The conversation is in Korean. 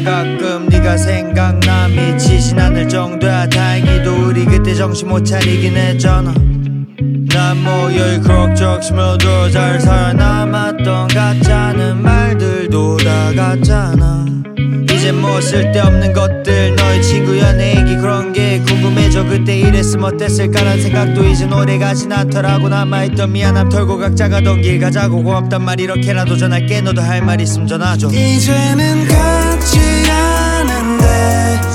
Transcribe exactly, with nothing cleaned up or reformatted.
난 가끔 네가 생각나 미치진 않을 정도야. 다행히도 우리 그때 정신 못 차리긴 했잖아. 난 모여이 그럭저럭 스며들어 잘 살아남았던 가짜는 말들도 다 같잖아. 이제 뭐 쓸데없는 것들 너의 친구 연애 얘기 그런 게 궁금해져. 그때 이랬으면 어땠을까란 생각도 이젠 오래가진 않더라고. 남아있던 미안함 털고 각자 가던 길 가자고. 고맙단 말 이렇게라도 전할게. 너도 할 말 있으면 전화줘. 이제는 같지 않은데